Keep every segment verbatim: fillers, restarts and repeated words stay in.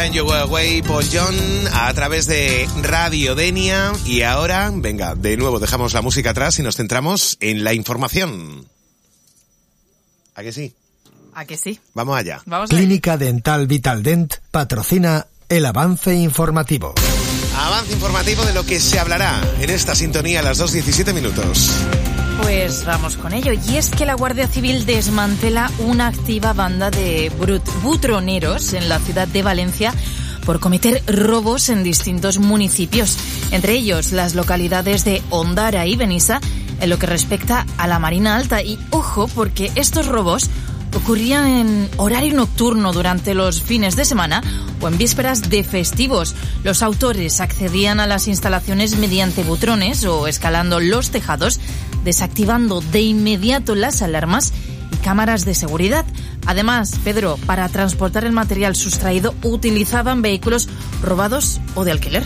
Anytime You Go Away, Paul John, a través de Radio Denia. Y ahora, venga, de nuevo dejamos la música atrás y nos centramos en la información. ¿A que sí? ¿A que sí? Vamos allá. Vamos Clínica Dental Vitaldent patrocina el avance informativo. Avance informativo de lo que se hablará en esta sintonía a las dos diecisiete minutos. Pues vamos con ello. Y es que la Guardia Civil desmantela una activa banda de brut- butroneros en la ciudad de Valencia por cometer robos en distintos municipios, entre ellos las localidades de Ondara y Benissa, en lo que respecta a la Marina Alta. Y ojo, porque estos robos ocurrían en horario nocturno durante los fines de semana o en vísperas de festivos. Los autores accedían a las instalaciones mediante butrones o escalando los tejados, desactivando de inmediato las alarmas y cámaras de seguridad. Además, Pedro, para transportar el material sustraído utilizaban vehículos robados o de alquiler.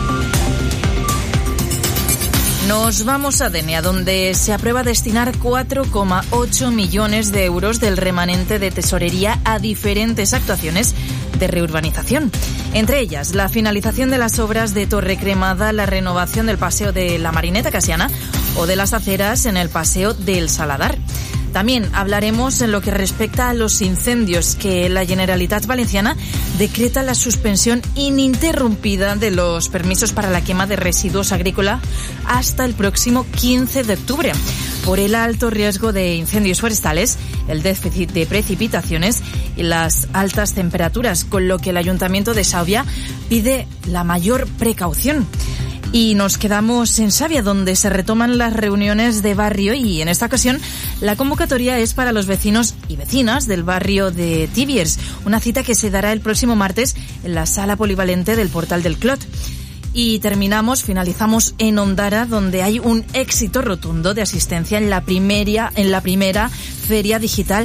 Nos vamos a Denia, donde se aprueba destinar cuatro coma ocho millones de euros del remanente de tesorería a diferentes actuaciones de reurbanización. Entre ellas, la finalización de las obras de Torre Cremada, la renovación del paseo de la Marineta Casiana o de las aceras en el paseo del Saladar. También hablaremos en lo que respecta a los incendios, que la Generalitat Valenciana decreta la suspensión ininterrumpida de los permisos para la quema de residuos agrícolas hasta el próximo quince de octubre, por el alto riesgo de incendios forestales, el déficit de precipitaciones y las altas temperaturas, con lo que el Ayuntamiento de Saubia pide la mayor precaución. Y nos quedamos en Savia, donde se retoman las reuniones de barrio, y en esta ocasión la convocatoria es para los vecinos y vecinas del barrio de Tibiers, una cita que se dará el próximo martes en la sala polivalente del Portal del Clot. Y terminamos, finalizamos en Ondara, donde hay un éxito rotundo de asistencia en la primera, en la primera Feria Digital